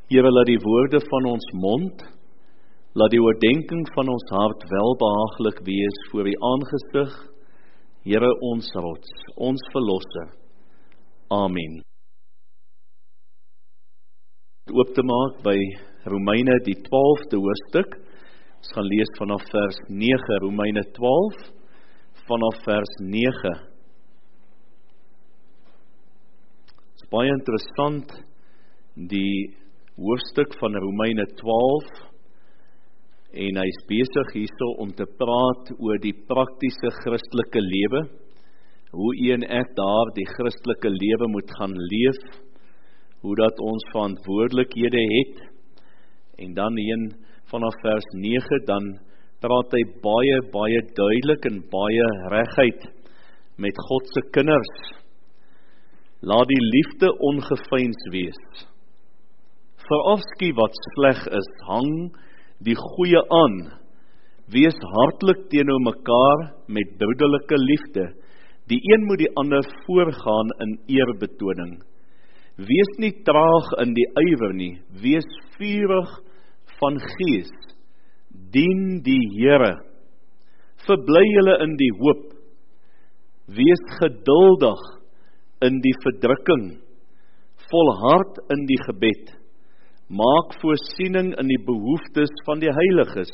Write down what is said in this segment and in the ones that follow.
Here, laat die woorde van ons mond, laat die oordenking van ons hart welbehaaglik wees voor die aangesig, Here ons rots, ons verlosser. Amen. Oop te maak by Romeine die 12de hoofstuk. Ons gaan lees vanaf vers 9, Romeine 12, vanaf vers 9. Het is baie interessant, die hoofstuk van Romeine 12, en hy is besig hierso om te praat oor die praktiese Christelike lewe, hoe u en ek daar die Christelike lewe moet gaan leef, hoe dat ons verantwoordelikhede het, en dan heen vanaf vers 9, dan praat hy baie duidelik en baie reguit met God se kinders. Laat die liefde ongeveins wees. Verafskie wat sleg is, hang die goeie aan. Wees hartlik teenoor mekaar met broederlike liefde. Die een moet die ander voorgaan in eerbetoning. Wees nie traag in die ywer nie, wees vurig van gees. Dien die Here. Verbly julle in die hoop. Wees geduldig in die verdrukking. Volhard in die gebed. Maak voorsiening in die behoeftes van die heiliges.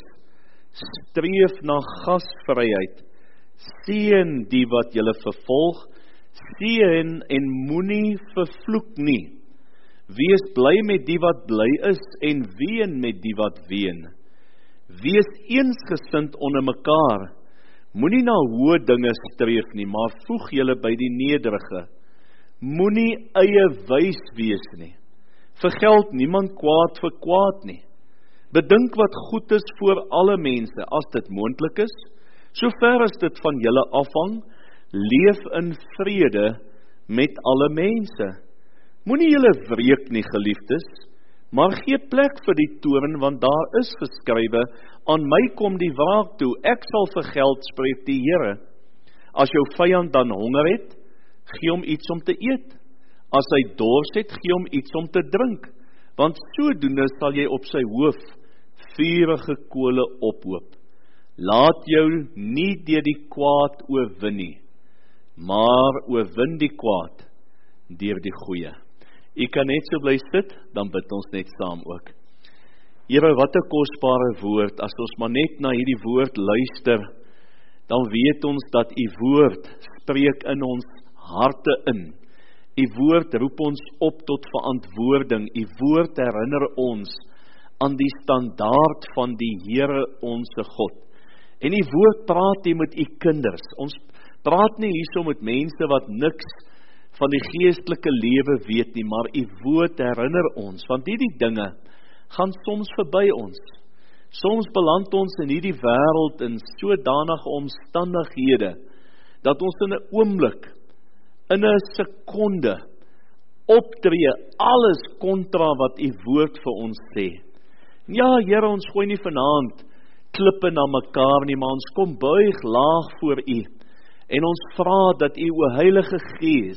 Streef na gasvryheid. Seën die wat julle vervolg. Seën en moenie vervloek nie. Wees bly met die wat bly is en ween met die wat ween. Wees eensgesind onder mekaar. Moenie na hoë dinge streef nie, maar voeg julle by die nederige. Moenie eie wys wees nie. Vergeld niemand kwaad vir kwaad nie. Bedink wat goed is voor alle mense, as dit moontlik is, sover as dit van julle afhang, leef in vrede met alle mense. Moenie julle wreek nie, geliefdes, maar gee plek vir die toorn, want daar is geskrywe, aan my kom die wraak toe, ek sal vergeld, spreek die Here. As jou vyand dan honger het, gee hom iets om te eet. As hy dors het, gee hom iets om te drink, want sodoende sal jy op sy hoof vurige kole ophoop. Laat jou nie deur die kwaad oorwin nie, maar oorwin die kwaad deur die goeie. U kan net so bly sit, dan bid ons net saam ook. Here, wat 'n kosbare woord, as ons maar net na hierdie woord luister, dan weet ons dat u woord spreek in ons harte in. U woord roep ons op tot verantwoording, u woord herinner ons aan die standaard van die Here onse God. En u woord praat hier met u kinders. Ons praat nie hierso met mense wat niks van die geestelike lewe weet nie, maar u woord herinner ons, want hierdie dinge gaan soms verby ons. Soms beland ons in hierdie wêreld in sodanige omstandighede, dat ons in 'n oomblik, in 'n sekonde, optree alles kontra wat u woord vir ons sê. Ja, Here, ons gooi nie vanaand klippe na mekaar nie, maar ons kom buig laag voor u, en ons vra dat u, o Heilige Gees,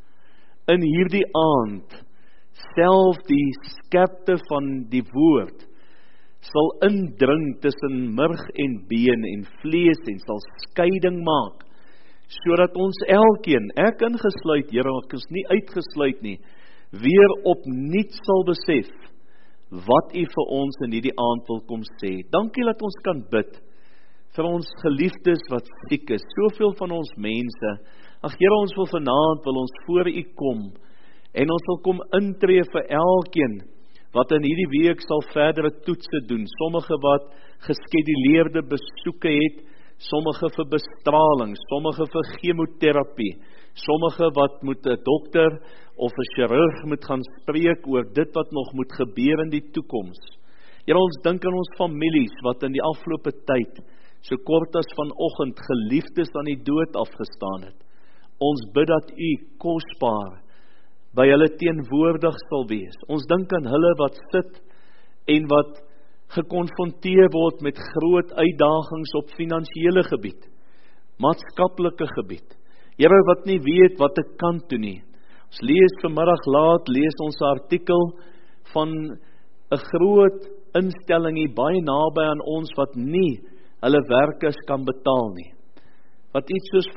in hierdie aand, self die skerpte van die woord, sal indring tussen murg en been en vlees, en sal skeiding maak, sodat ons elkeen, ek ingesluit, Here, ek is nie uitgesluit nie, weer opnuut sal besef, wat u vir ons in hierdie aand wil kom sê. Dankie dat ons kan bid, vir ons geliefdes wat siek is, soveel van ons mense. Ag Here, ons wil vanaand, wil ons voor u kom, en ons wil kom intree vir elkeen, wat in hierdie week sal verdere toetse doen, sommige wat geskeduleerde besoeke het, sommige vir bestraling, sommige vir chemoterapie, sommige wat moet 'n dokter of 'n chirurg moet gaan spreek oor dit wat nog moet gebeur in die toekoms. Here, ons dink aan ons families wat in die afgelope tyd, so kort as vanoggend, geliefdes aan die dood afgestaan het. Ons bid dat u kosbaar by hulle teenwoordig sal wees. Ons dink aan hulle wat sit en wat gekonfronteer word met groot uitdagings op finansiële gebied, maatskaplike gebied. Here, wat nie weet wat ek kan doen nie. Ons lees vanmiddag laat, lees ons 'n artikel van 'n groot instelling hier baie naby aan ons wat nie hulle werkers kan betaal nie. Wat iets soos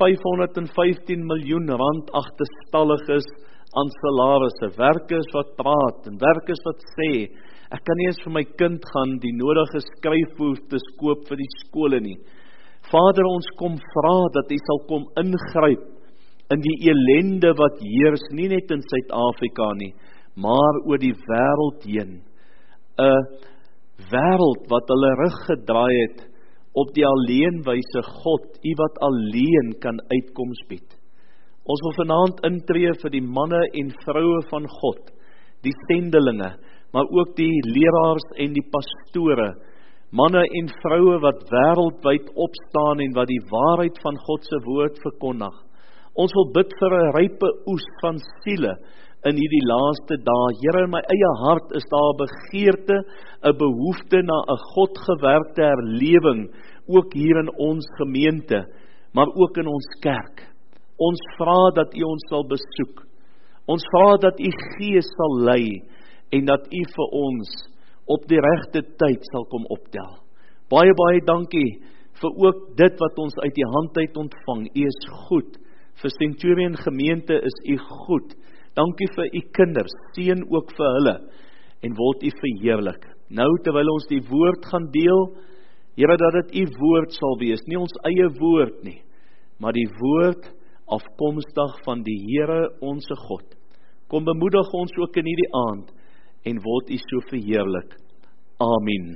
515 miljoen rand agterstallig is aan salarisse, werkers wat praat en werkers wat sê, ek kan nie eens vir my kind gaan die nodige skryfhoeftes koop vir die skole nie. Vader, ons kom vra dat U sal kom ingryp in die ellende wat heers, nie net in Suid-Afrika nie, maar oor die wêreld heen. 'n wêreld wat hulle rug gedraai het op die alleenwyse God, U wat alleen kan uitkoms bied. Ons wil vanaand intree vir die manne en vroue van God, die sendelinge, maar ook die leraars en die pastore, manne en vroue wat wêreldwyd opstaan en wat die waarheid van God se woord verkondig. Ons wil bid vir 'n rype oes van siele in hierdie laaste dae. Here, in my eie hart is daar 'n begeerte, 'n behoefte na 'n Godgewerkte herlewing, ook hier in ons gemeente, maar ook in ons kerk. Ons vra dat U ons sal besoek. Ons vra dat U Gees sal lei en dat U vir ons op die regte tyd sal kom optel. Baie, baie dankie vir ook dit wat ons uit die hand uit ontvang. U is goed. Vir Centurion gemeente is U goed. Dankie vir U kinders, seën ook vir hulle en word U verheerlik. Nou terwyl ons die woord gaan deel, Here, dat dit U woord sal wees, nie ons eie woord nie, maar die woord afkomstig van die Here onse God. Kom bemoedig ons ook in hierdie aand en word U so verheerlik. Amen.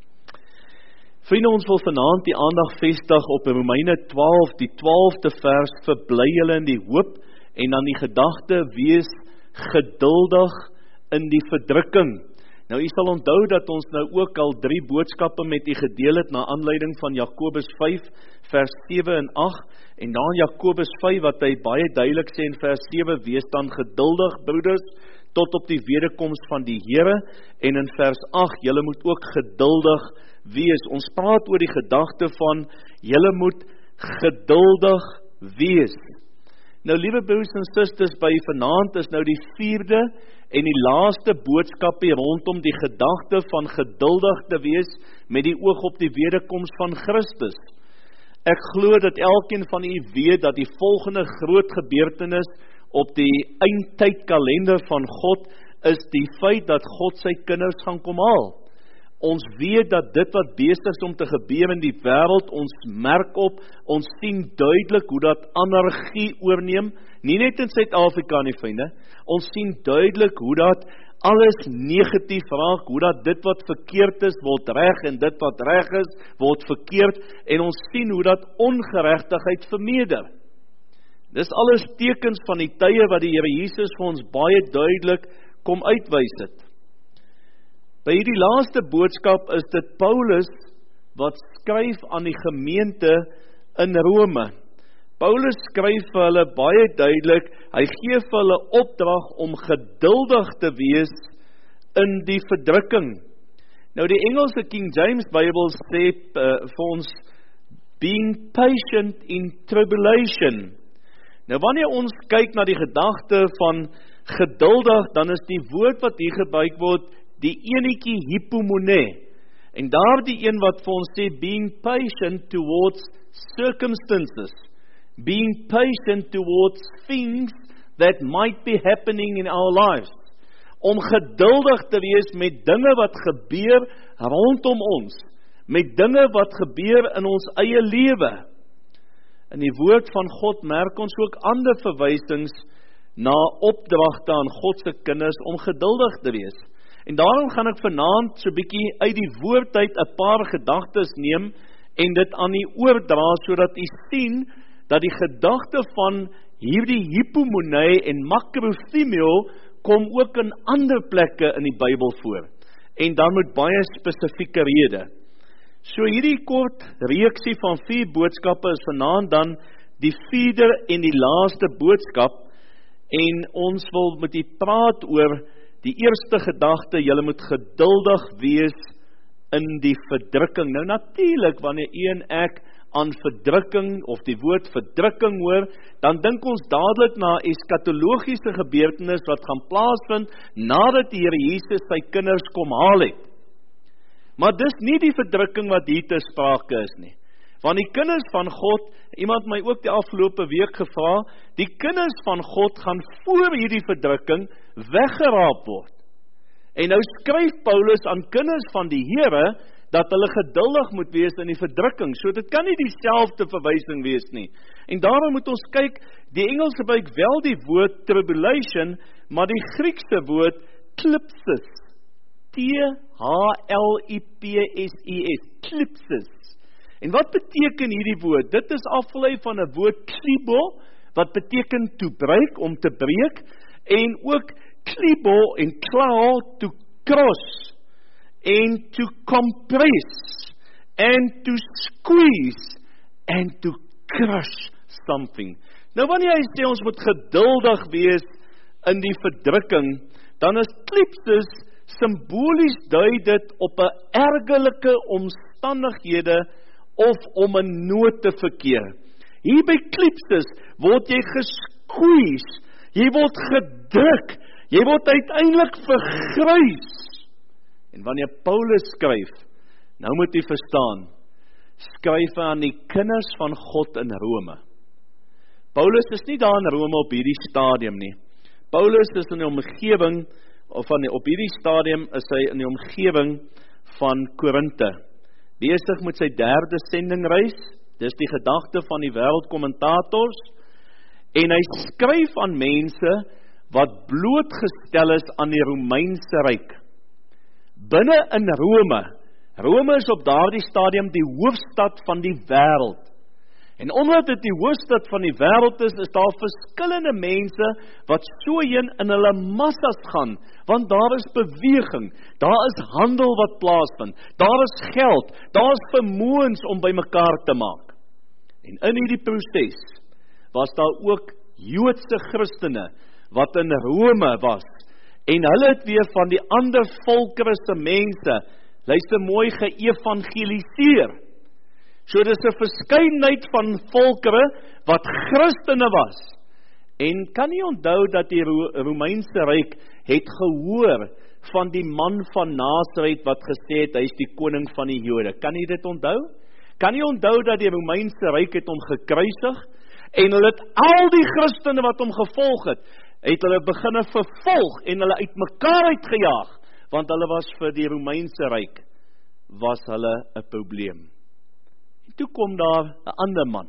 Vriende, ons wil vanaand die aandag vestig op Romeine 12, die 12de vers, verbly julle in die hoop, en dan die gedagte, wees geduldig in die verdrukking. Nou, u sal onthou dat ons nou ook al 3 boodskappe met u gedeel het, na aanleiding van Jakobus 5, vers 7 en 8, en dan Jakobus 5, wat hy baie duidelik sê in vers 7, wees dan geduldig, broeders, tot op die wederkoms van die Here, en in vers 8, julle moet ook geduldig wees. Ons praat oor die gedagte van, julle moet geduldig wees. Nou, liewe broers en susters, by vanaand is nou die 4de en die laaste boodskap hier rondom die gedagte van geduldig te wees met die oog op die wederkoms van Christus. Ek glo dat elkeen van u weet dat die volgende groot gebeurtenis op die eindtydkalender van God is die feit dat God sy kinders gaan kom haal. Ons weet dat dit wat besig is om te gebeur in die wêreld, ons merk op, ons sien duidelik hoe dat anargie oorneem, nie net in Suid-Afrika nie, vriende, ons sien duidelik hoe dat alles negatief raak, hoe dat dit wat verkeerd is, word reg, en dit wat reg is, word verkeerd, en ons sien hoe dat ongeregtigheid vermeerder. Dis alles tekens van die tye wat die Here Jesus vir ons baie duidelik kom uitwys het. By hierdie laaste boodskap is dit Paulus wat skryf aan die gemeente in Rome. Paulus skryf vir hulle baie duidelik, hy gee vir hulle opdrag om geduldig te wees in die verdrukking. Nou die Engelse King James Bible sê vir ons, being patient in tribulation. Nou wanneer ons kyk na die gedagte van geduldig, dan is die woord wat hier gebruik word, die enetjie hypomone, en daar die een wat vir ons sê, being patient towards circumstances, being patient towards things that might be happening in our lives, om geduldig te wees met dinge wat gebeur rondom ons, met dinge wat gebeur in ons eie lewe. In die woord van God merk ons ook ander verwysings na opdragte aan God se kinders om geduldig te wees. En daarom gaan ek vanaand so bietjie uit die woord uit 'n paar gedagtes neem en dit aan u oordra, sodat u sien dat die gedagte van hierdie hypomone en makrothymio kom ook in ander plekke in die Bybel voor. En dan met baie spesifieke rede. So hierdie kort reeksie van 4 boodskappe is vanaand dan die 4de en die laaste boodskap, en ons wil met u praat oor die eerste gedagte, julle moet geduldig wees in die verdrukking. Nou natuurlik, wanneer u en ek aan verdrukking of die woord verdrukking hoor, dan dink ons dadelik na eskatologiese gebeurtenis wat gaan plaasvind nadat die Here Jesus sy kinders kom haal het. Maar dis nie die verdrukking wat hier ter sprake is nie. Want die kinders van God, iemand my ook die afgelope week gevra, die kinders van God gaan voor hierdie verdrukking weggeraap word. En nou skryf Paulus aan kinders van die Here, dat hulle geduldig moet wees in die verdrukking, so dit kan nie dieselfde verwysing wees nie. En daarom moet ons kyk, die Engels gebruik wel die woord tribulation, maar die Griekse woord klipsis, T-H-L-I-P-S-I-S, klipsis. En wat beteken hierdie woord? Dit is afgelei van 'n woord klibo, wat beteken to breek, om te breek, en ook klibo en klaw, to cross, and to compress, and to squeeze, and to crush something. Nou wanneer hy sê ons moet geduldig wees in die verdrukking, dan is klipsis simbolies dui dit op 'n ergerlike omstandighede of om 'n nood te verkeer. Hier by klipsis word jy gesqueeze, jy word gedruk, jy word uiteindelik vergrys. En wanneer Paulus skryf, nou moet jy verstaan, skryf hy aan die kinders van God in Rome. Paulus is nie daar in Rome op hierdie stadium nie. Paulus is in die omgewing, op hierdie stadium is hy in die omgewing van Korinthe. Besig met sy 3de sendingreis, dis die gedagte van die wêreldkommentators, en hy skryf aan mense wat blootgestel is aan die Romeinse ryk. Binne in Rome is op daardie stadium die hoofstad van die wêreld. En omdat dit die hoofstad van die wêreld is daar verskillende mense wat so heen in hulle massas gaan, want daar is beweging, daar is handel wat plaasvind, daar is geld, daar is vermoëns om bymekaar te maak. En in hierdie proses was daar ook Joodse Christene wat in Rome was, en hulle het weer van die ander volkerse mense, luister mooi, geëvangeliseer. So dis 'n verskeidenheid van volkere wat Christene was. En kan jy onthou dat die Romeinse ryk het gehoor van die man van Nasaret wat gesê het, hy is die koning van die Jode? Kan jy dit onthou? Kan jy onthou dat die Romeinse ryk het hom gekruisig, en hulle het al die Christene wat hom gevolg het hulle beginne vervolg en hulle uitmekaar uitgejaag, want hulle was vir die Romeinse ryk, was hulle 'n probleem. En toe kom daar 'n ander man.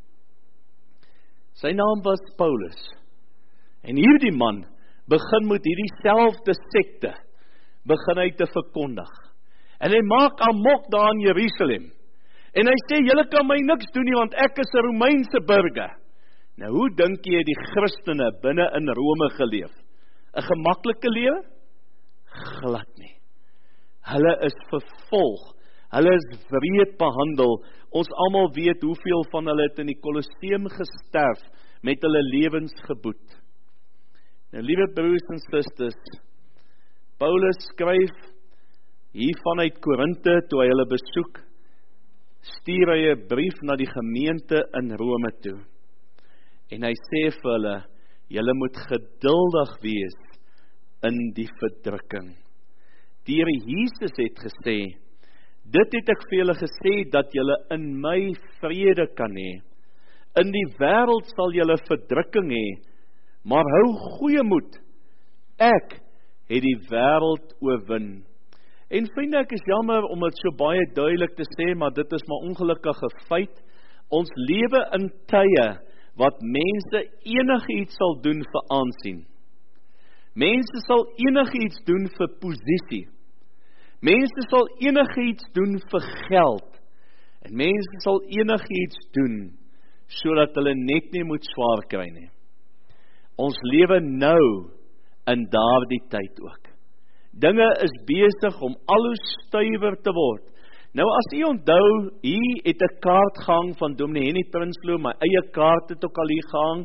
Sy naam was Paulus. En hierdie man begin met hierdie selfde sekte, begin hy te verkondig. En hy maak amok daar in Jerusalem. En hy sê, julle kan my niks doen nie, want ek is 'n Romeinse burger. Nou, hoe dink jy die Christene binne in Rome geleef? 'n gemaklike lewe? Glad nie. Hulle is vervolg. Hulle is wreed behandel. Ons almal weet hoeveel van hulle het in die Kolosseum gesterf met hulle lewens geboet. Nou, liewe broers en susters, Paulus skryf hier vanuit Korinthe toe hy hulle besoek, stuur hy 'n brief na die gemeente in Rome toe. En hy sê vir hulle, julle moet geduldig wees in die verdrukking. Die Here Jesus het gesê, dit het ek vir julle gesê, dat julle in my vrede kan hê. In die wêreld sal julle verdrukking hê, maar hou goeie moed. Ek het die wêreld oorwin. En vriende, ek is jammer om dit so baie duidelik te sê, maar dit is maar ongelukkige feit. Ons lewe in tye wat mense enigiets sal doen vir aansien. Mense sal enigiets doen vir posisie. Mense sal enigiets doen vir geld. En mense sal enigiets doen sodat hulle net nie moet swaar kry nie. Ons lewe nou in daardie tyd ook. Dinge is besig om al hoe stywer te word. Nou as u onthou, hier het 'n kaart gehang van Dominee Henny Prinsloo, my eie kaart het ook al hier gehang,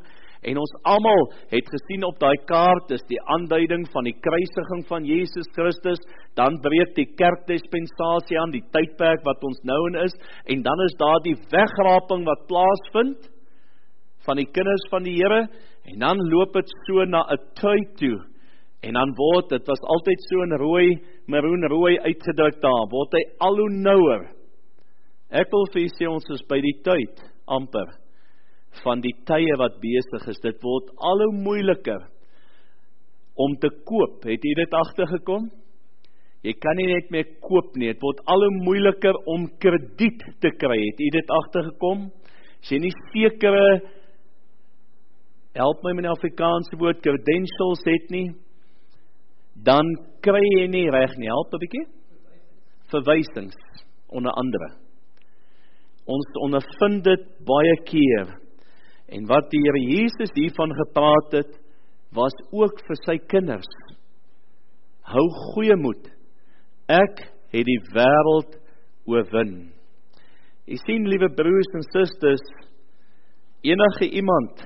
En ons almal het gesien op daai kaart is die aanduiding van die kruisiging van Jesus Christus, dan breek die kerkdispensasie aan, die tydperk wat ons nou in is, en dan is daar die wegraping wat plaasvind van die kinders van die Here, en dan loop het so na 'n tyd toe, en dan word, dit was altyd so in rooi, maroon rooi uitgedruk daar, word hy al hoe nouer. Ek wil vir julle sê, ons is by die tyd, amper, van die tye wat besig is. Dit word al hoe moeiliker om te koop. Het jy dit agtergekom? Jy kan nie net meer koop nie. Dit word al hoe moeiliker om krediet te kry. Het jy dit agtergekom? As jy nie sekere, help my met die Afrikaanse woord, credentials het nie, dan kry jy nie reg nie. Help 'n bietjie? Verwysings, onder andere. Ons ondervind dit baie keer. En wat die Here Jesus hiervan gepraat het, was ook vir sy kinders. Hou goeie moed. Ek het die wêreld oorwin. Jy sien, liewe broers en susters, enige iemand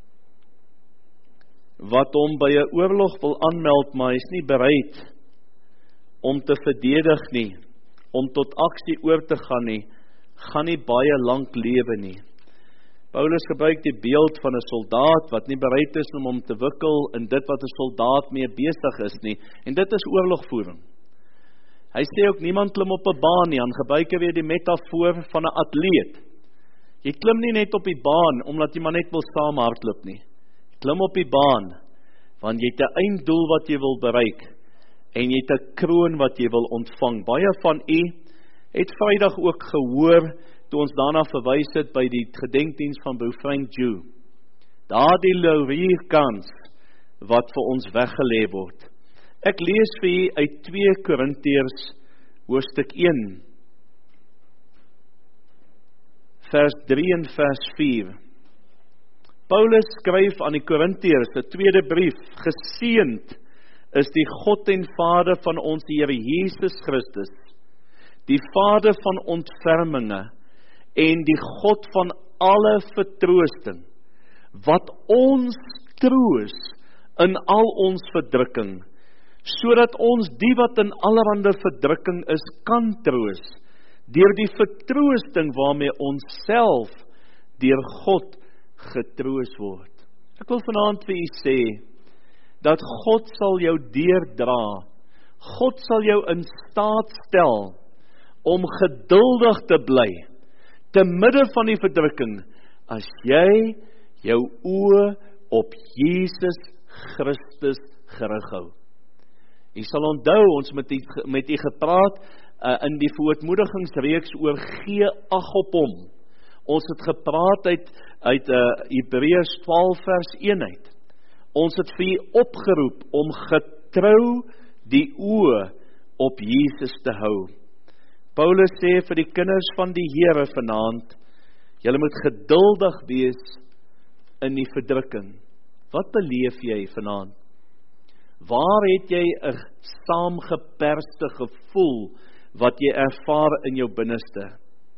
wat hom by 'n oorlog wil aanmeld, maar is nie bereid om te verdedig nie, om tot aksie oor te gaan nie, gaan nie baie lank lewe nie. Paulus gebruik die beeld van 'n soldaat wat nie bereid is om hom te wikkel in dit wat 'n soldaat mee besig is nie, en dit is oorlogvoering. Hy sê ook niemand klim op 'n baan nie, dan gebruik hy weer die metafoor van 'n atleet. Jy klim nie net op die baan omdat jy maar net wil saam hardloop nie. Klim op die baan want jy het 'n einddoel wat jy wil bereik en jy het 'n kroon wat jy wil ontvang. Baie van u het Vrydag ook gehoor toe ons daarna verwys het by die gedenkdiens van Broer Frank Jew. Daar die laurierkans wat vir ons weggelê word. Ek lees vir u uit 2 Korintiërs hoofstuk 1 vers 3 en vers 4. Paulus skryf aan die Korintiërs, 'n tweede brief, geseënd is die God en Vader van ons Here Jesus Christus, die Vader van ontferminge en die God van alle vertroosting, wat ons troos in al ons verdrukking, sodat ons die wat in allerhande verdrukking is, kan troos, deur die vertroosting waarmee ons self deur God getroos word. Ek wil vanaand vir u sê, dat God sal jou deurdra, God sal jou in staat stel, om geduldig te bly, te midde van die verdrukking, as jy jou oë op Jesus Christus gerig hou. Jy sal onthou, ons met u gepraat, in die verootmoedigingsreeks oor gee ag op hom. Ons het gepraat uit Hebreërs 12 vers 1 uit. Ons het vir u opgeroep om getrou die oë op Jesus te hou. Paulus sê vir die kinders van die Here vanaand, julle moet geduldig wees in die verdrukking. Wat beleef jy vanaand? Waar het jy 'n saamgeperste gevoel wat jy ervaar in jou binneste?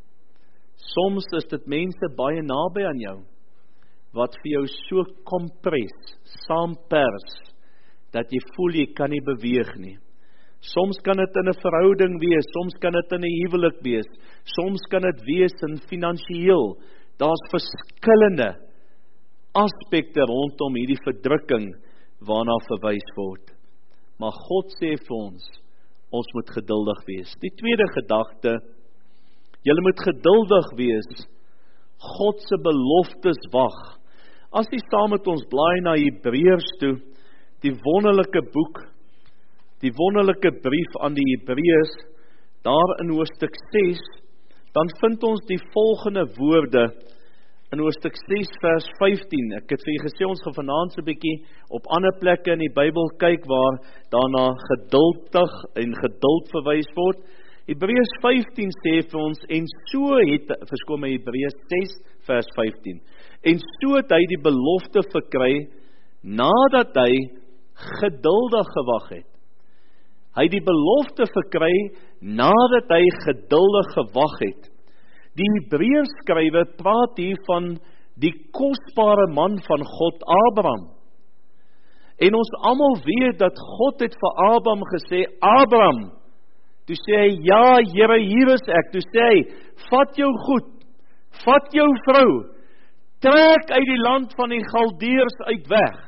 Soms is dit mense baie naby aan jou, wat vir jou so kompres, saampers, dat jy voel jy kan nie beweeg nie. Soms kan dit in 'n verhouding wees, soms kan dit in 'n huwelik wees, soms kan dit wees in finansiëel. Daar's verskillende aspekte rondom hierdie verdrukking waarna verwys word. Maar God sê vir ons moet geduldig wees. Die tweede gedagte, julle moet geduldig wees, God se beloftes wag. As jy saam met ons blaai na Hebreërs toe, die wonderlike boek, die wonderlike brief aan die Hebreërs, daar in hoofstuk 6, dan vind ons die volgende woorde, in hoofstuk 6 vers 15, ek het vir julle gesê, ons gaan vanaand so 'n bietjie op ander plekke in die Bybel kyk, waar daarna geduldig en geduld verwys word. Hebreërs 15 sê vir ons, en so het, verskoon my, Hebreërs 6 vers 15, en so het hy die belofte verkry, nadat hy geduldig gewag het. Hy het die belofte verkry, nadat hy geduldig gewag het. Die Hebreërskrywer praat hier van die kosbare man van God, Abraham. En ons almal weet dat God het vir Abraham gesê, Abraham, toe sê hy, ja Here, hier is ek, toe sê hy, vat jou goed, vat jou vrou, trek uit die land van die Galdeërs uit weg.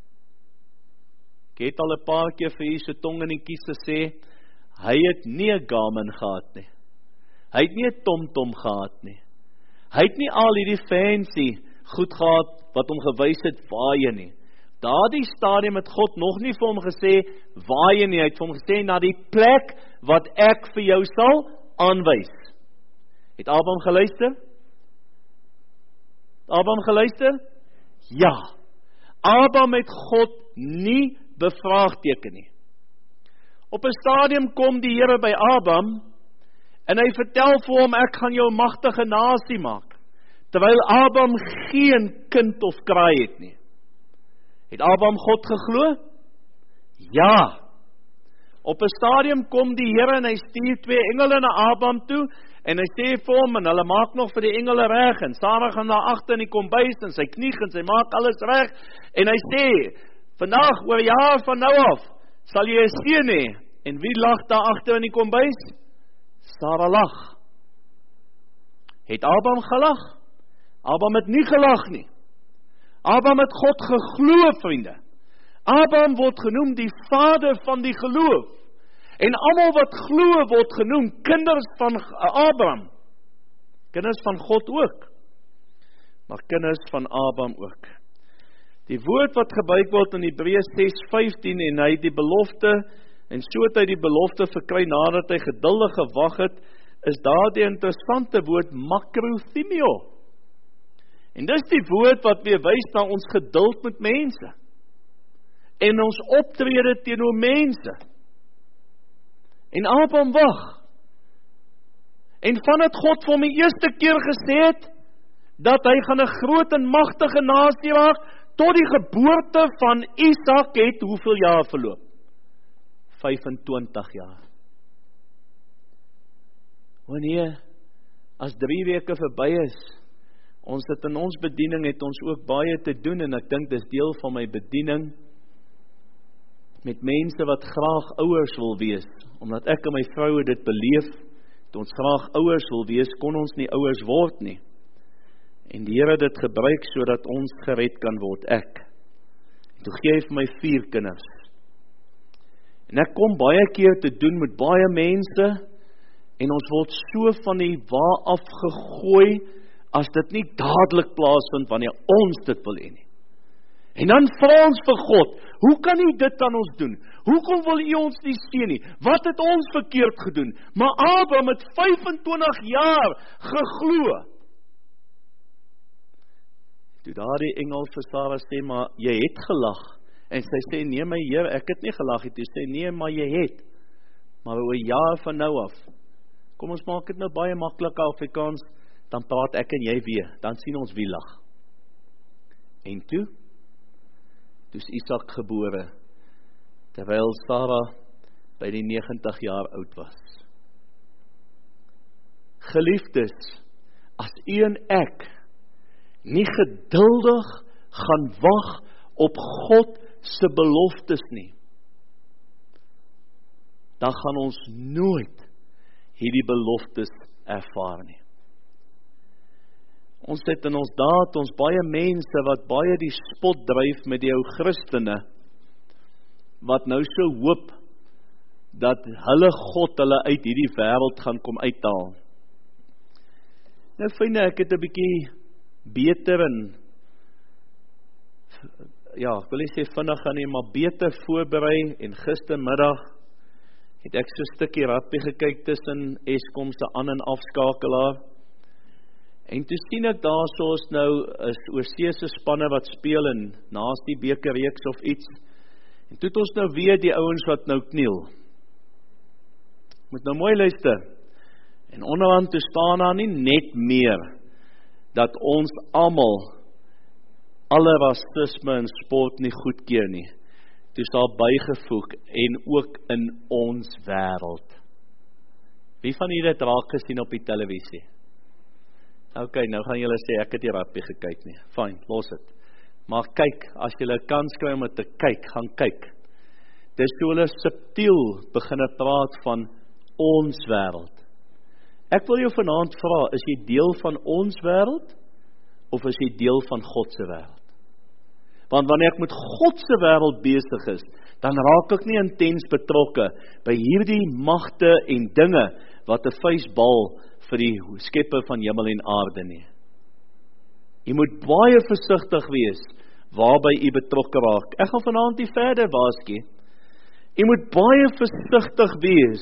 Ek het al 'n paar keer vir hier so tong in die kies gesê, hy het nie 'n Garmin gehad nie. Hy het nie 'n TomTom gehad nie. Hy het nie al hierdie fancy goed gehad wat hom gewys het waarheen nie. Daardie stadium het God nog nie vir hom gesê waarheen nie, hy het vir hom gesê na die plek wat ek vir jou sal aanwys. Het Abraham geluister? Abraham geluister? Ja. Abraham het God nie bevraagteken nie. Op 'n stadium kom die Here by Abraham en hy vertel vir hom, ek gaan jou 'n magtige nasie maak, terwyl Abraham geen kind of kraai het nie. Het Abraham God geglo? Ja. Op 'n stadium kom die Here en hy stuur 2 engele na Abraham toe en hy sê vir hom, en hulle maak nog vir die engele reg, en Sarah gaan daar agter in die kombuis en sy knieg en sy maak alles reg, en hy sê, vandag oor jaar van nou af sal jy 'n seun hê, en wie lag daar agter in die kombuis? Sarah lag. Het Abraham gelag? Abraham het nie gelag nie. Abraham het God geglo, vriende. Abraham word genoem die vader van die geloof. En almal wat glo word genoem kinders van Abraham. Kinders van God ook. Maar kinders van Abraham ook. Die woord wat gebruik word in Hebreërs 6:15 en hy die belofte, en so het hy die belofte verkry nadat hy geduldig gewag het, is daar die interessante woord makrothymio. En dis die woord wat weer wys na ons geduld met mense. En ons optrede teenoor mense. En Abraham wag. En vandat God vir hom die eerste keer gesê het, dat hy gaan 'n groot en magtige nasie raak, tot die geboorte van Isak het hoeveel jaar verloop? 25 jaar. Wanneer, as 3 weke verby is, ons het in ons bediening, het ons ook baie te doen, en ek dink dis deel van my bediening, met mense wat graag ouers wil wees, omdat ek en my vrou dit beleef, toe ons graag ouers wil wees, kon ons nie ouers word nie. En die Here het dit gebruik, sodat ons gered kan word, ek. En toe gee hy vir my 4 kinders. En ek kom baie keer te doen met baie mense, en ons word so van die wa af gegooi, as dit nie dadelik plaasvind, wanneer ons dit wil hê nie. En dan vra ons vir God, hoe kan U dit aan ons doen? Hoekom wil U ons nie seën nie? Wat het ons verkeerd gedoen? Maar Abraham het 25 jaar geglo. Toe daardie engel vir Sarah sê, maar jy het gelag. En sy sê, nee my Here, ek het nie gelag nie. Toe sê, nee, maar jy het. Maar oor jaar van nou af, kom ons maak dit nou baie maklik Afrikaans, dan praat ek en jy weer, dan sien ons wie lag. En toe is Isak gebore, terwyl Sarah by die 90 jaar oud was. Geliefdes, as u en ek nie geduldig gaan wag op God se beloftes nie, dan gaan ons nooit hierdie beloftes ervaar nie. Ons het in ons daad, ons baie mense wat baie die spot dryf met die ou Christene, wat nou so hoop, dat hulle God hulle uit hierdie wêreld gaan kom uithaal. Nou vriende, ek het 'n bietjie beter en, ja, ek wil nie sê vinnig gaan nie, maar beter voorberei, en gistermiddag het ek so 'n stukkie rugby gekyk tussen Eskom se aan- en afskakelaar. En toe sien ek daar soos nou is oorseese spanne wat speel en naas die bekerreeks of iets. En toe het ons nou weer die ouens wat nou kniel. Moet nou mooi luister. En onderhand toe staan daar nie net meer dat ons almal alle rasisme in sport nie goedkeur nie. Toe sal bygevoeg en ook in ons wêreld. Wie van julle het raak gesien op die televisie? Ok, nou gaan julle sê, ek het die rugby gekyk nie. Fine, los het. Maar kyk, as julle 'n kans kry om te kyk, gaan kyk. Dis hoe hulle subtiel begin praat van ons wêreld. Ek wil jou vanaand vra, is jy deel van ons wêreld, of is jy deel van God se wêreld? Want wanneer ek met God se wêreld besig is, dan raak ek nie intens betrokke by hierdie magte en dinge wat 'n vuisbal vir die skepper van hemel en aarde nie. Jy moet baie versigtig wees waarby jy betrokke raak. Ek gaan vanaand nie verder waarsku. Jy moet baie versigtig wees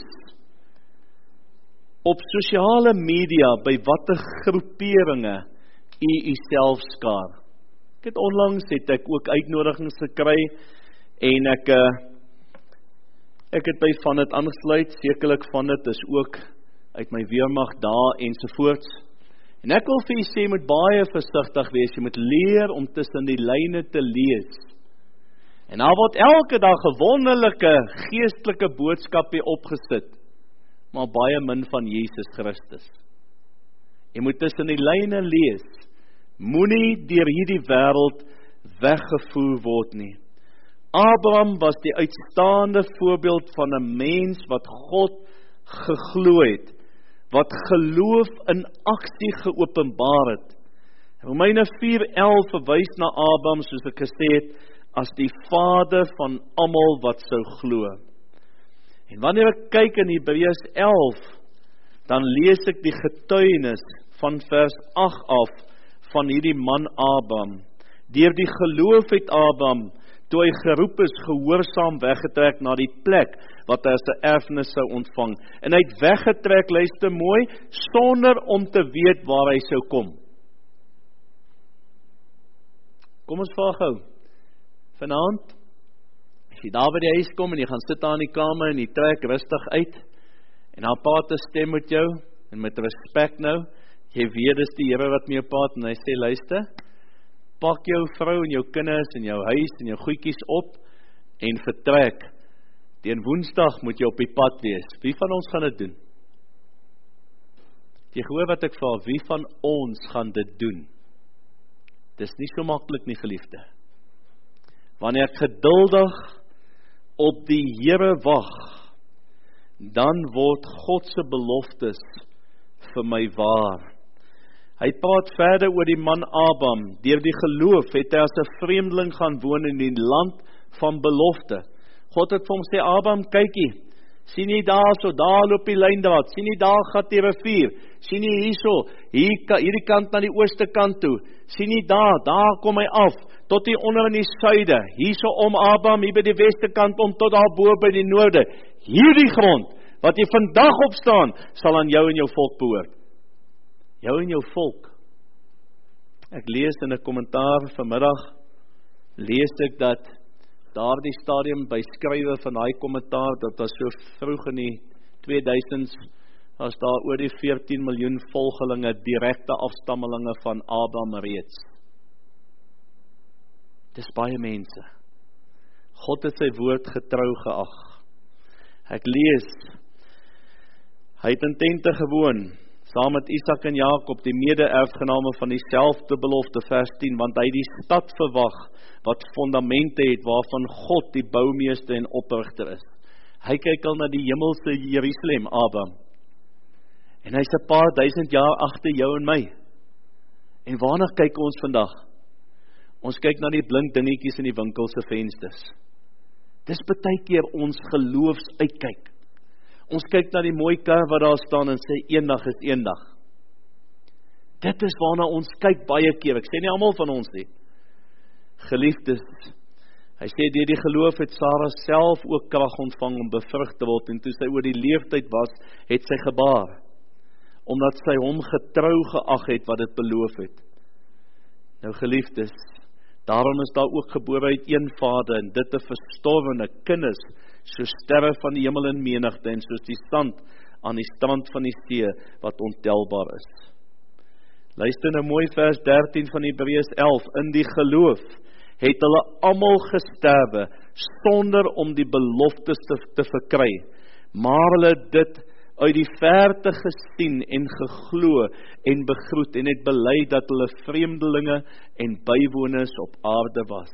op sosiale media by watter groeperinge jy jouself skaar. Ek het onlangs ook uitnodigings gekry en ek het by van dit aangesluit, sekerlik van dit is ook uit my weermag daar ensovoorts. En ek wil vir jy sê, jy moet baie versigtig wees, jy moet leer om tussen die lyne te lees. En daar word elke dag 'n wonderlike geestelike boodskap hier opgesit, maar baie min van Jesus Christus. Jy moet tussen die lyne lees, moenie deur hierdie wêreld weggevoer word nie. Abraham was die uitstaande voorbeeld van 'n mens wat God geglo het, wat geloof in aksie geopenbaar het. Romeine 4:11 verwys na Abraham, soos ek gesê het, as die vader van almal wat sou glo. En wanneer ek kyk in Hebreërs 11, dan lees ek die getuienis van vers 8 af van hierdie man Abraham. Deur die geloof het Abraham, toe hy geroep is, gehoorsaam weggetrek na die plek wat hy as 'n erfenis sou ontvang. En hy het weggetrek, luister mooi, sonder om te weet waar hy sou kom. Kom ons vraag gou. Vanaand, as jy daar by die huis kom en jy gaan sit daar in die kamer en jy trek rustig uit en dan praat 'n stem met jou en met respek nou, jy weet dis die Here wat met jou praat en hy sê, luister, pak jou vrou en jou kinders en jou huis en jou goedjies op en vertrek. Teen Woensdag moet jy op die pad wees. Wie van ons gaan dit doen? Jy hoor wat ek vra, wie van ons gaan dit doen? Dis nie so maklik nie, geliefde. Wanneer ek geduldig op die Here wag, dan word God se beloftes vir my waar. Hy praat verder oor die man Abraham. Deur die geloof het hy as 'n vreemdeling gaan woon in die land van belofte. God het vir hom sê, Abraham, kykie, sien jy daar so, daar loop die lyndraad, sien jy daar gat die rivier, sien jy hierso, hierdie kant na die ooste kant toe, sien jy daar kom hy af, tot hier onder in die suide, hierso om Abraham, hier by die weste kant om tot daar bo by die noorde. Hierdie grond, wat jy vandag opstaan, sal aan jou en jou volk behoort. Jou en jou volk. Ek lees in 'n kommentaar vanmiddag, lees ek dat daardie stadium by skrywe van daai kommentaar, dat was so vroeg in die 2000s, was daar oor die 14 miljoen volgelinge, direkte afstammelinge van Abraham reeds. Dis baie mense. God het sy woord getrou geag. Ek lees, hy het in tente gewoon, saam met Isak en Jakob, die mede-erfgename van dieselfde belofte, vers 10, want hy die stad verwag, wat fondamente het, waarvan God die boumeester en oprigter is. Hy kyk al na die hemelse Jerusalem, Abraham, en hy is 'n paar duisend jaar agter jou en my. En waarna kyk ons vandag? Ons kyk na die blink dingetjies in die winkel se vensters. Dis baie keer ons geloofsuitkyk. Ons kyk na die mooi kar wat daar staan en sê, eendag is eendag. Dit is waarna ons kyk baie keer. Ek sê nie almal van ons nie. Geliefdes, hy sê, deur die geloof het Sarah self ook krag ontvang om bevrug te word, en toe sy oor die leeftyd was, het sy gebaar, omdat sy hom getrou geag het wat dit beloof het. Nou geliefdes, daarom is daar ook gebore uit een vader, en dit 'n verstorwene kinders, soos sterre van die hemel in menigte, en soos die sand aan die strand van die see, wat ontelbaar is. Luister nou mooi vers 13 van Hebreërs 11, in die geloof het hulle almal gesterwe, sonder om die beloftes te verkry, maar hulle dit uit die verte gesien en geglo en begroet en het bely dat hulle vreemdelinge en bywoners op aarde was.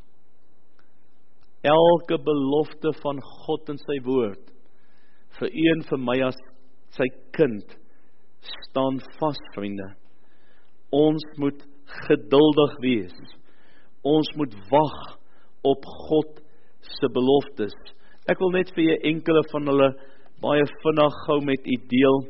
Elke belofte van God in sy woord, vir u en vir my as sy kind, staan vas, vriende. Ons moet geduldig wees. Ons moet wag op God se beloftes. Ek wil net vir julle enkele van hulle baie vinnig gou met u deel.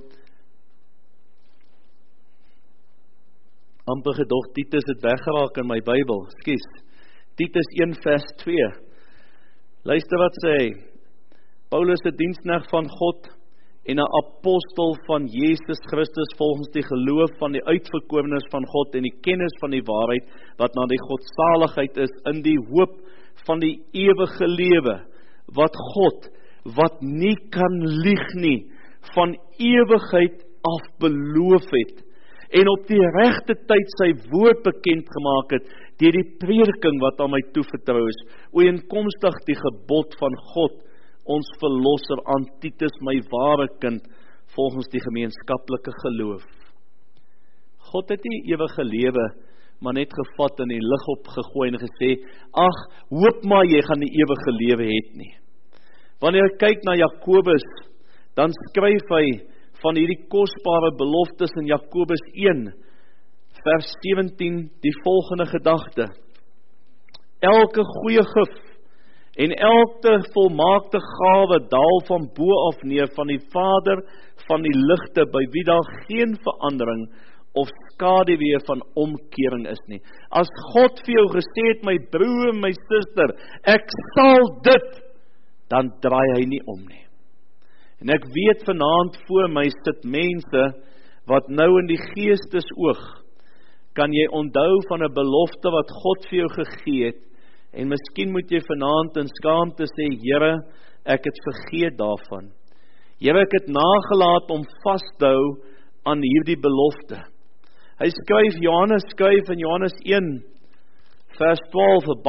Amper gedog Titus het weggeraak in my Bybel. Skus. Titus 1 vers 2. Luister wat sê hy. Paulus, 'n diensknegt van God en 'n apostel van Jesus Christus volgens die geloof van die uitverkorenes van God en die kennis van die waarheid wat na die godsaligheid is in die hoop van die ewige lewe wat God, wat nie kan lieg nie, van ewigheid af beloof het en op die regte tyd sy woord bekend gemaak het deur die prediking wat aan my toevertrou is, ooreenkomstig die gebod van God, ons verlosser aan Titus, my ware kind, volgens die gemeenskaplike geloof. God het nie ewige lewe, maar net gevat en die lig opgegooi en gesê, ag, hoop maar jy gaan die ewige lewe het nie. Wanneer jy kyk na Jakobus, dan skryf hy van hierdie kosbare beloftes in Jakobus 1, vers 17, die volgende gedagte. Elke goeie gif en elke volmaakte gawe daal van bo af neer van die Vader van die ligte, by wie daar geen verandering of skaduwee van omkering is nie. As God vir jou gesê het, my broer en my suster, ek sal dit, dan draai hy nie om nie. En ek weet vanaand voor my sit mense, wat nou in die geestesoog, kan jy onthou van 'n belofte wat God vir jou gegee het, en miskien moet jy vanaand in skaamte sê, Here, ek het vergeet daarvan. Here, ek het nagelaat om vas te hou aan hierdie belofte. Hy Johannes skryf in Johannes 1, vers 12, 'n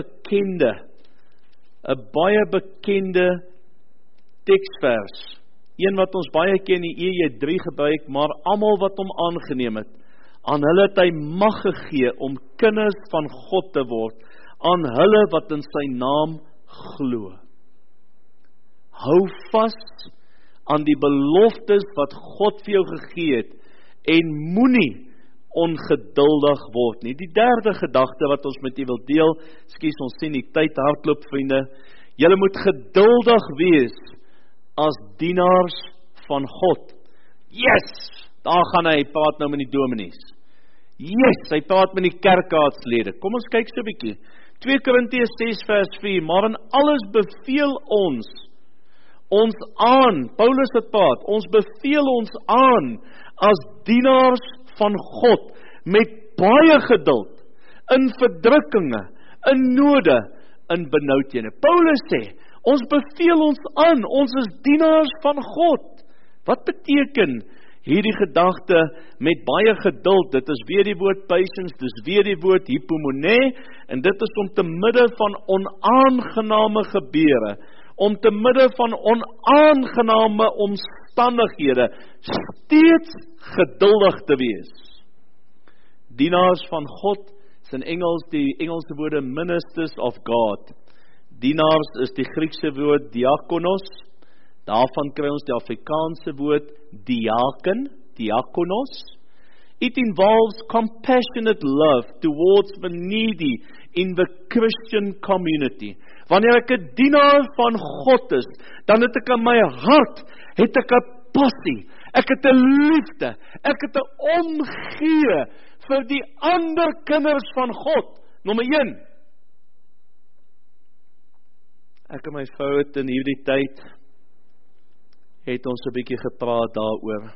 baie bekende teksvers, een wat ons baie ken in die EJ3 gebruik, maar almal wat hom aangeneem het, aan hulle het hy mag gegee om kinders van God te word, aan hulle wat in sy naam glo. Hou vas aan die beloftes wat God vir jou gegee het, en moenie ongeduldig word nie. Die derde gedagte wat ons met u wil deel, ons sien die tyd hardloop, vriende, julle moet geduldig wees as dienaars van God. Yes! Daar gaan hy praat nou met die dominees. Yes! Hy praat met die kerkraadslede. Kom ons kyk so 'n bietjie. 2 Korintiërs 6 vers 4, maar in alles beveel ons aan, Paulus het praat, ons beveel ons aan as dienaars van God, met baie geduld, in verdrukkinge, in node, in benoudhede. Paulus sê, ons beveel ons aan, ons is dienaars van God. Wat beteken hierdie gedagte met baie geduld? Dit is weer die woord patience, dit is weer die woord hypomone, en dit is om te midde van onaangename gebeure, om te midde van onaangename omstandighede, steeds geduldig te wees. Dienaars van God, is in Engels die Engelse woorde ministers of God. Dienaars is die Griekse woord diakonos, daarvan kry ons die Afrikaanse woord diaken, diakonos. It involves compassionate love towards the needy in the Christian community. Wanneer ek 'n dienaar van God is, dan het ek in my hart, het ek 'n passie, ek het 'n liefde, ek het 'n omgee vir die ander kinders van God. Nommer 1. Ek en my vrou het in hierdie tyd, het ons 'n bietjie gepraat daaroor.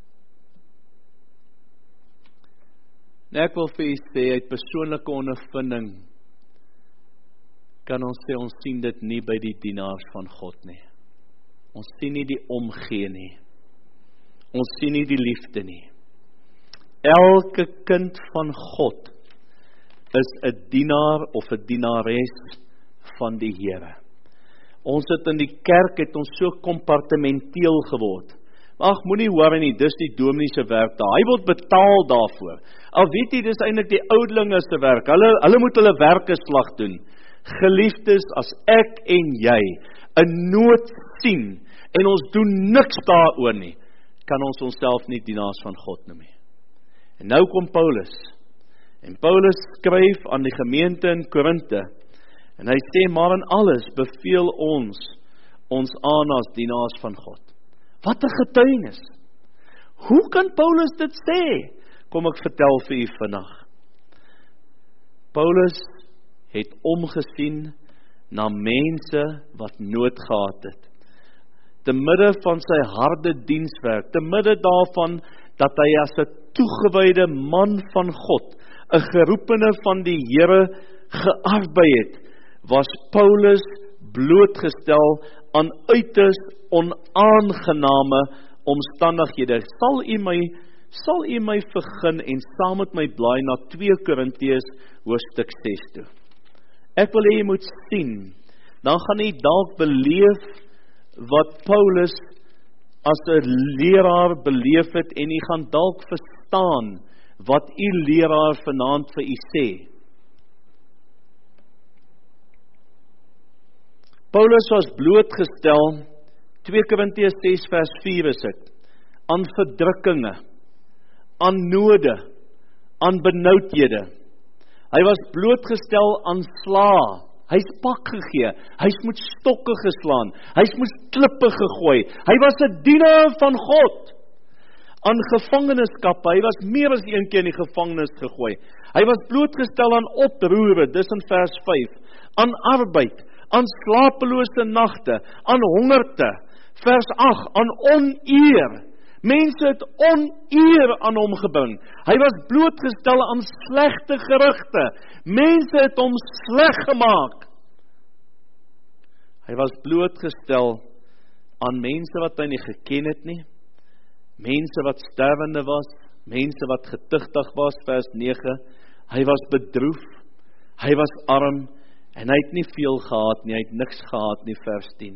En ek wil vir u sê, uit persoonlike ondervinding, kan ons sê, ons sien dit nie by die dienaars van God nie. Ons sien nie die omgee nie. Ons sien nie die liefde nie. Elke kind van God is 'n dienaar of 'n dienares van die Here. Ons het in die kerk, het ons so kompartementeel geword. Ag, moenie worry nie, dis die dominee se werk daar. Hy word betaal daarvoor. Al weet jy, dis eintlik die oudelinge se werk. Hulle moet hulle werkeslag doen. Geliefdes, as ek en jy 'n nood sien en ons doen niks daaroor nie, kan ons onsself nie dienaars van God noem nie. En nou kom Paulus. En Paulus skryf aan die gemeente in Korinthe. En hy sê, maar in alles beveel ons aan as dienaars van God. Wat 'n getuienis. Hoe kan Paulus dit sê? Kom ek vertel vir u vandag. Paulus het omgesien na mense wat nood gehad het. Te midde van sy harde dienswerk, te midde daarvan dat hy as 'n toegewyde man van God, 'n geroepene van die Here gearbei het, was Paulus blootgestel aan uiters onaangename omstandighede. Sal u my vergun en saam met my blaai na 2 Korintiërs hoofstuk 6 toe. Ek wil hê jy moet sien, dan gaan jy dalk beleef wat Paulus as 'n leraar beleef het en jy gaan dalk verstaan wat u leraar vanaand vir u sê. Paulus was blootgestel, 2 Korintiërs 6 vers 4 is dit, aan verdrukkinge, aan node, aan benoudhede. Hy was blootgestel aan slaa, hy's pak gegee, hy's met stokke geslaan, hy's met klippe gegooi, hy was 'n dienaar van God. Aan gevangenskap, hy was meer as een keer in die gevangenis gegooi. Hy was blootgestel aan oproere, dis in vers 5, aan arbeid, aan slapelose nagte, aan hongerte, vers 8, aan oneer. Mense het oneer aan hom gebring. Hy was blootgestel aan slegte gerugte. Mense het hom sleg gemaak. Hy was blootgestel aan mense wat hy nie geken het nie, mense wat sterwende was, mense wat getuchtig was, vers 9, hy was bedroef, hy was arm, en hy het nie veel gehad nie, hy het niks gehad nie, vers 10.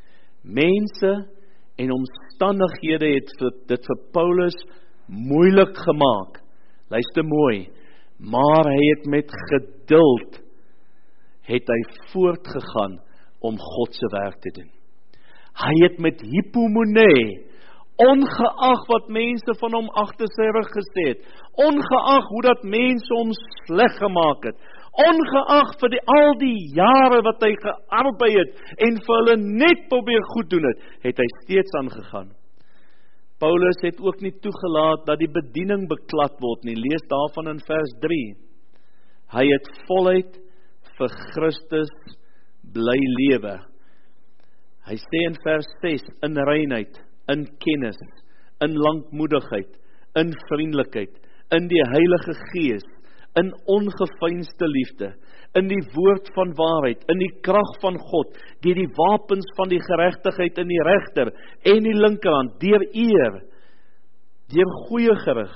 Mense en omstandighede het dit vir Paulus moeilik gemaak. Luister mooi, maar hy het met geduld, het hy voortgegaan om God se werk te doen. Hy het met hypomone, ongeag wat mense van hom agter sy rug gesê het, ongeag hoe dat mense hom sleg gemaak het, ongeag vir al die jare wat hy gearbei het en vir hulle net probeer goed doen het hy steeds aangegaan. Paulus het ook nie toegelaat dat die bediening beklad word nie. Lees daarvan in vers 3. Hy het voluit vir Christus bly lewe. Hy sê in vers 6, in reinheid, in kennis, in lankmoedigheid, in vriendelikheid, in die Heilige Gees, in ongeveinsde liefde, in die woord van waarheid, in die krag van God, deur die wapens van die geregtigheid in die regter en die linkerhand, deur eer, deur goeie gerig.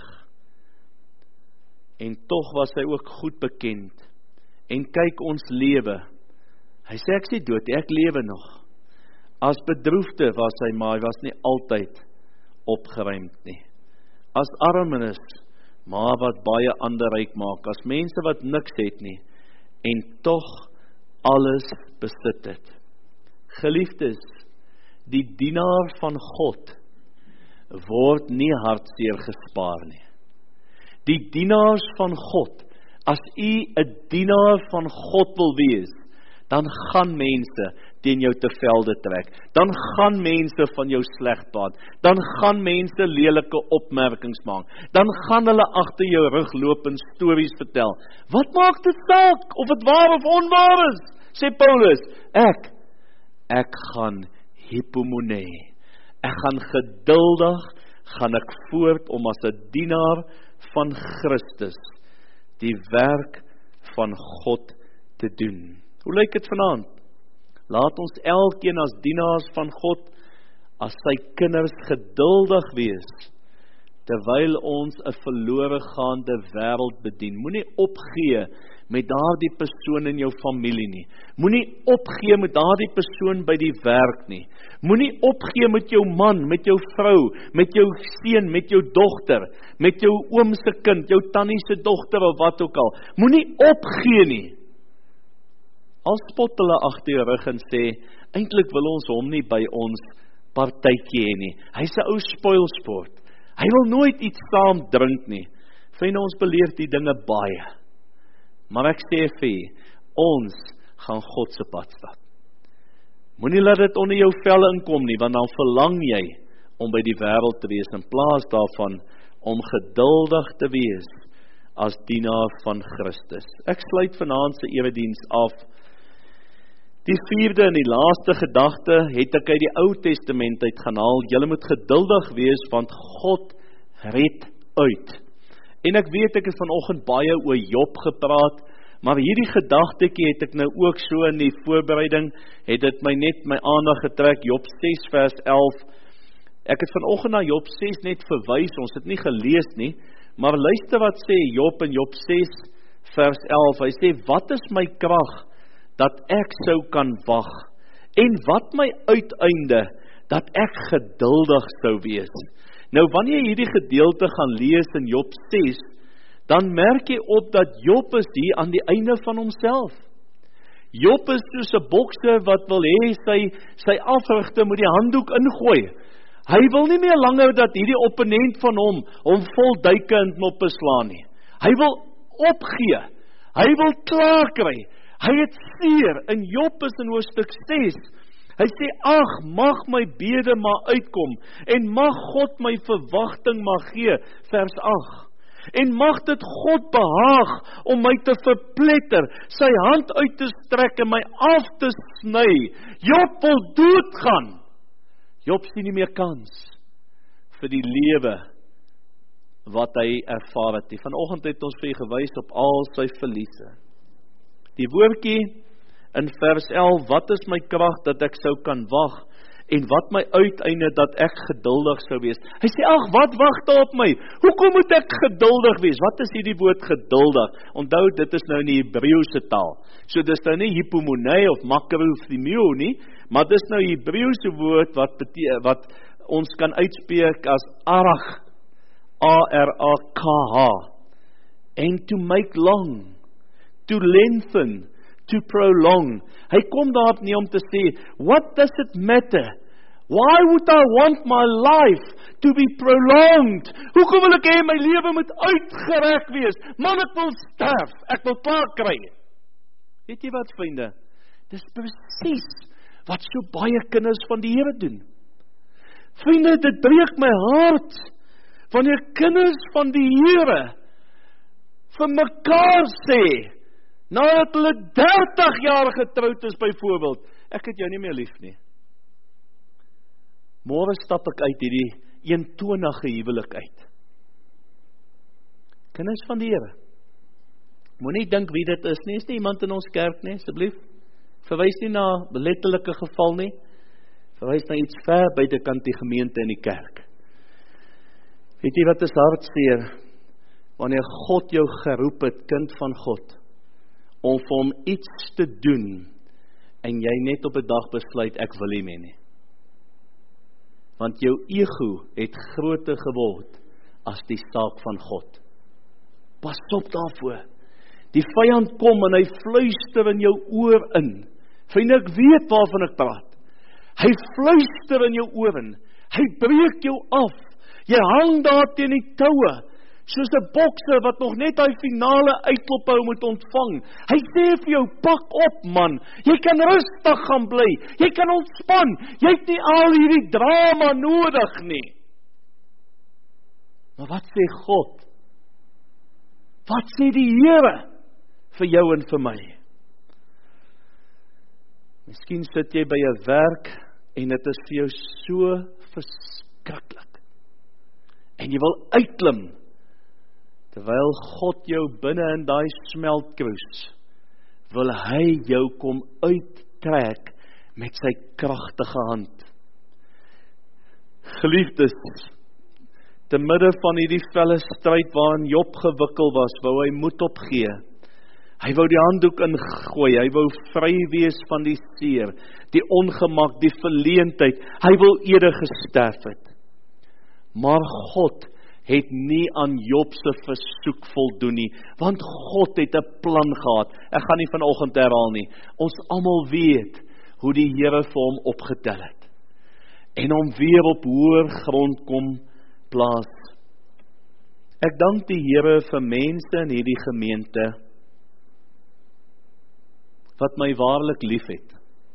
En tog was hy ook goed bekend. En kyk ons lewe. Hy sê ek is nie dood, ek lewe nog. As bedroefde was hy, maar hy was nie altyd opgeruimd nie. As armenes, maar wat baie ander ryk maak, as mense wat niks het nie, en tog alles besit het. Geliefdes, die dienaar van God word nie hartseer gespaar nie. Die dienaars van God, as u 'n dienaar van God wil wees, dan gaan mense teen jou te velde trek, dan gaan mense van jou sleg praat, dan gaan mense lelike opmerkings maak, dan gaan hulle agter jou rug loop en stories vertel. Wat maak dit saak, of dit waar of onwaar is, sê Paulus, ek gaan hypomone, ek gaan geduldig, gaan ek voort om as 'n dienaar van Christus, die werk van God te doen. Hoe lyk dit vanaand? Laat ons elkeen as dienaars van God, as sy kinders geduldig wees, terwyl ons 'n verlore gaande wêreld bedien. Moenie opgee met daardie persoon in jou familie nie. Moenie opgee met daardie persoon by die werk nie. Moenie opgee met jou man, met jou vrou, met jou seun, met jou dogter, met jou oom se kind, jou tannie se dogter of wat ook al. Moenie opgee nie. Al spot hulle agter jou rug en sê, eintlik wil ons hom nie by ons partytjie hê nie. Hy's 'n ou spoilsport. Hy wil nooit iets saam drink nie. Vriende, ons beleef die dinge baie. Maar ek sê vir jy, ons gaan God se pad stap. Moenie laat dit onder jou vel inkom nie, want dan verlang jy om by die wêreld te wees, in plaas daarvan om geduldig te wees as dienaar van Christus. Ek sluit vanaand se erediens af. Die vierde en die laaste gedagte het ek uit die Ou Testament uit gaan haal. Julle moet geduldig wees, want God red uit. En ek weet ek het vanoggend baie oor Job gepraat, maar hierdie gedagtetjie het ek nou ook so in die voorbereiding, het dit my net my aandag getrek, Job 6 vers 11. Ek het vanoggend na Job 6 net verwys, ons het nie gelees nie, maar luister wat sê Job in Job 6 vers 11. Hy sê, wat is my krag dat ek sou kan wag, en wat my uiteinde, dat ek geduldig sou wees. Nou, wanneer jy hierdie gedeelte gaan lees in Job 6, dan merk jy op dat Job is hier aan die einde van homself. Job is soos 'n bokser wat wil hê sy afrigter moet die handdoek ingooi. Hy wil nie meer langer dat hierdie opponent van hom vol duike in knoppe slaan nie. Hy wil opgee. Hy wil klaar kry. Hy het seer, in Job is in hoofstuk 6, hy sê, ag, mag my bede maar uitkom, en mag God my verwagting maar gee, vers 8, en mag dit God behaag om my te verpletter, sy hand uit te strek en my af te sny. Job wil doodgaan. Job sien nie meer kans vir die lewe wat hy ervaar het. Vanoggend het ons vir gewys op al sy verliese. Die woordjie in vers 11, wat is my krag dat ek sou kan wag, en wat my uiteinde dat ek geduldig sou wees. Hy sê, ag, wat wag daar op my? Hoekom moet ek geduldig wees? Wat is hierdie woord geduldig? Onthou, dit is nou in die Hebreëse taal. So dis nou nie hypomone of makrothymio nie, maar dis nou die Hebreëse woord wat ons kan uitspreek as arach, A-R-A-K-H, and to make long, to lengthen, to prolong. Hy kom daarop nie om te sê, what does it matter? Why would I want my life to be prolonged? Hoekom wil ek hê my lewe moet uitgerek wees? Man, ek wil sterf, ek wil klaar kry. Weet jy wat, vriende? Dis presies wat so baie kinders van die Here doen. Vriende, dit breek my hart, wanneer kinders van die Here vir mekaar sê, nadat hulle 30 jaar getroud is byvoorbeeld, ek het jou nie meer lief nie. Môre stap ek uit hierdie eentonige huwelik uit. Kinders van die Here, moenie dink wie dit is nie, is nie iemand in ons kerk nie, asseblief. Verwys nie na letterlike geval nie, verwys na iets ver buitekant die gemeente en die kerk. Weet jy wat is hartseer? Wanneer God jou geroep het, kind van God, om vir hom iets te doen, en jy net op 'n dag besluit, ek wil nie meer nie. Want jou ego het groter geword as die saak van God. Pas op daarvoor. Die vyand kom en hy fluister in jou oor in. Vriende, ek weet waarvan ek praat. Hy fluister in jou oor in. Hy breek jou af. Jy hang daar teen die toue, soos 'n bokser wat nog net hy finale uitlophou moet ontvang. Hy sê vir jou, pak op man, jy kan rustig gaan bly, jy kan ontspan, jy het nie al hierdie drama nodig nie. Maar wat sê God? Wat sê die Here vir jou en vir my? Miskien sit jy by 'n werk en dit is vir jou so verskriklik. En jy wil uitklim, terwyl God jou binne in daai smeltkroes, wil hy jou kom uittrek met sy kragtige hand. Geliefdes, te midde van hierdie felle stryd waarin Job gewikkel was, wou hy moed opgee. Hy wou die handdoek ingooi, hy wou vry wees van die seer, die ongemak, die verleentheid, hy wil eerder gesterf het. Maar God het nie aan Job se versoek voldoen nie, want God het 'n plan gehad. Ek gaan nie vanoggend herhaal nie. Ons almal weet hoe die Here vir hom opgetel het en hom weer op hoër grond kom plaas. Ek dank die Here vir mense in hierdie gemeente wat my waarlik lief het.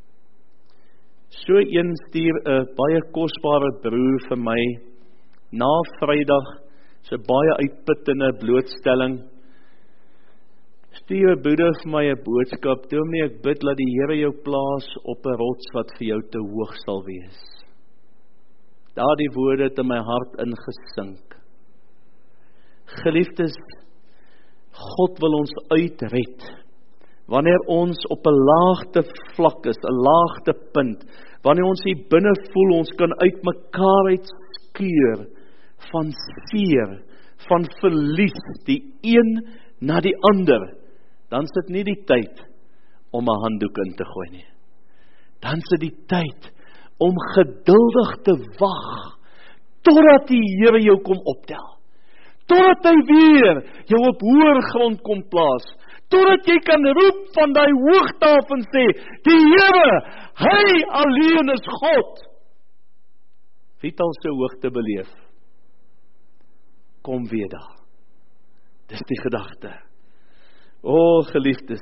So een stuur 'n baie kosbare broer vir my na Vrydag se baie uitputtende blootstelling. Stuur 'n broeder vir my 'n boodskap: "Dominee, ek bid dat die Here jou plaas op 'n rots wat vir jou te hoog sal wees." Daardie woorde het in my hart ingesink. Geliefdes, God wil ons uitred. Wanneer ons op 'n laagte vlak is, 'n laagte punt, wanneer ons hier binne voel, ons kan uit mekaar uitskeur van seer, van verlies, die een na die ander, dan is dit nie die tyd om 'n handdoek in te gooi nie. Dan is dit die tyd om geduldig te wag, totdat die Here jou kom optel, totdat hy weer jou op hoër grond kom plaas, totdat jy kan roep van die hoogte af en sê, die Here, hy alleen is God. Wie het al so hoogte beleef? Kom weer daar. Dis die gedagte. O, geliefdes,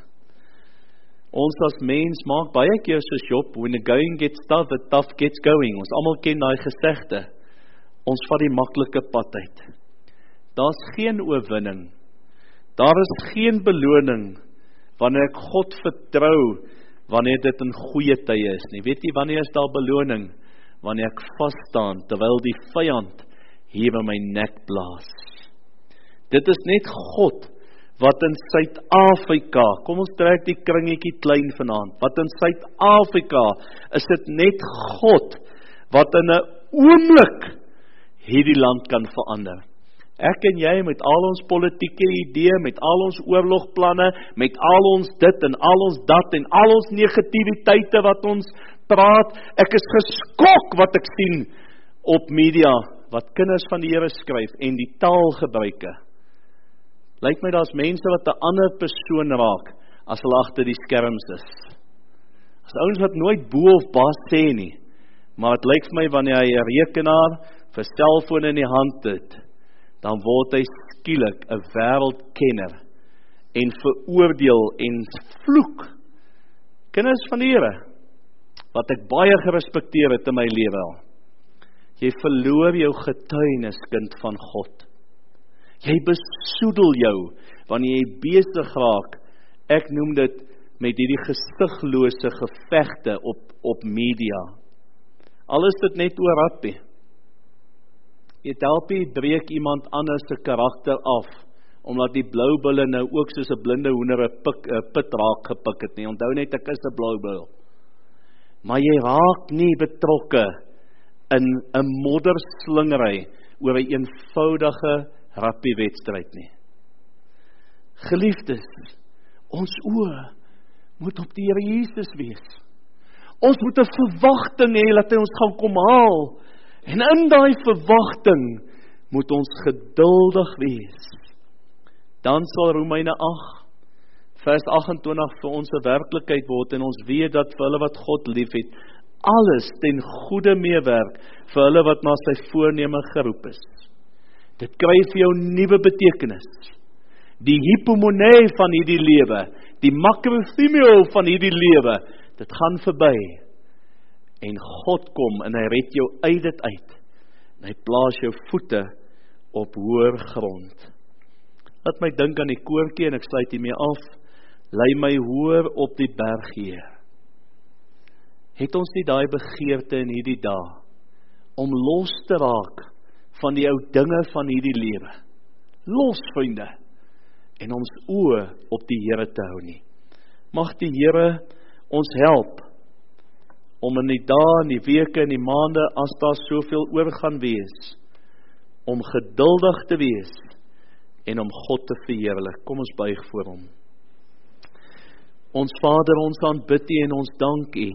ons as mens maak baie keer soos Job, when the going gets tough, the tough gets going. Ons almal ken daai gesegde. Ons vat die maklike pad uit. Daar's geen oorwinning. Daar is geen beloning wanneer ek God vertrou, wanneer dit in goeie tye is nie. Weet jy wanneer is daar beloning? Wanneer ek vas staan, terwyl die vyand hier in my nek blaas. Dit is net God wat in Suid-Afrika, kom ons trek die kringetjie klein vanaand, wat in Suid-Afrika is dit net God wat in 'n oomblik hierdie land kan verander. Ek en jy met al ons politieke idee, met al ons oorlogplanne, met al ons dit en al ons dat en al ons negativiteite wat ons praat, ek is geskok wat ek sien op media, wat kinders van die Here skryf en die taalgebruike. Lyk my daar's mense wat 'n ander persoon raak as hulle agter die skerms is. As ouens wat nooit bo of baas sê nie, maar het lyk vir my wanneer hy 'n rekenaar vir selfoon in die hand het, dan word hy skielik 'n wêreldkenner en veroordeel en vloek. Kinders van die Here, wat ek baie gerespekteer het in my lewe al. Jy verloor jou getuienis, kind van God. Jy besoedel jou, wanneer jy besig raak, ek noem dit met hierdie gesiglose gevegte op media. Al is dit net oor rappie. Jy helpie breek iemand anders se karakter af, omdat die bloubulle nou ook soos 'n blinde hoender 'n pit raak gepik het nie. Onthou net, ek is 'n bloubul. Maar jy raak nie betrokke in 'n modderslingery oor 'n eenvoudige rappiewedstryd nie. Geliefdes, ons oë moet op die Here Jesus wees. Ons moet 'n verwagting hê dat hy ons gaan kom haal. En in daai verwagting moet ons geduldig wees. Dan sal Romeine 8 vers 28 vir ons 'n werklikheid word en ons weet dat vir hulle wat God liefhet, alles ten goeie meewerk vir hulle wat na sy voorneme geroep is. Dit kry vir jou nuwe betekenis. Die hypomone van hierdie lewe, die makrothymio van hierdie lewe, dit gaan verby. En God kom en hy red jou uit dit uit. En hy plaas jou voete op hoër grond. Laat my dink aan die koortjie en ek sluit hiermee af. Lei my hoër op die berg, Heer. Het ons nie daai begeerte in hierdie dae om los te raak van die ou dinge van hierdie lewe? Los, vriende, en ons oë op die Here te hou nie. Mag die Here ons help om in die dae, in die weke, in die maande, as daar soveel oor gaan wees, om geduldig te wees en om God te verheerlik. Kom ons buig voor hom. Ons Vader, ons aanbid U en ons dank U.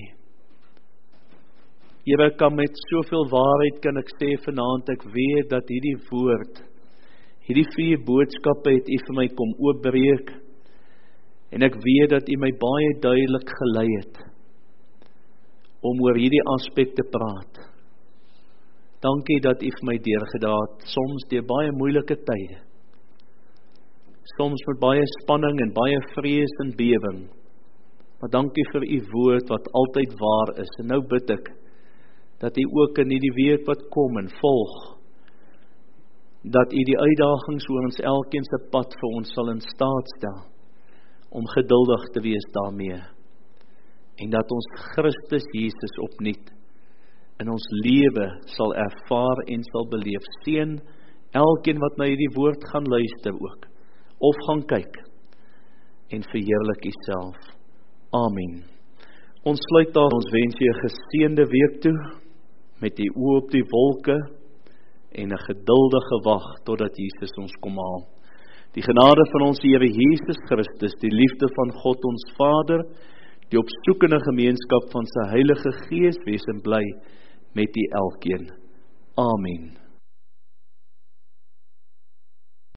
Here, kan met soveel waarheid kan ek sê vanaand, ek weet dat hierdie woord, hierdie 4 boodskappe het U vir my kom oopbreek, en ek weet dat U my baie duidelik gelei het, om oor hierdie aspek te praat. Dankie dat U vir my deurgedra het, soms deur baie moeilike tye, soms met baie spanning en baie vrees en bewering, maar dankie vir U woord wat altyd waar is, en nou bid ek, dat U ook in die week wat kom en volg, dat U die uitdagings oor ons elkeen se pad vir ons sal in staat stel, om geduldig te wees daarmee, en dat ons Christus Jesus opnuut in ons lewe sal ervaar en sal beleef. Seën elkeen wat na hierdie woord gaan luister ook, of gaan kyk, en verheerlik U self. Amen. Ons sluit daar, ons wens U 'n geseënde week toe, met die oë op die wolke, en 'n geduldige wag, totdat Jesus ons kom haal. Die genade van ons Here Jesus Christus, die liefde van God ons Vader, die opsoekende gemeenskap van sy Heilige Gees, wees en bly met U elkeen. Amen.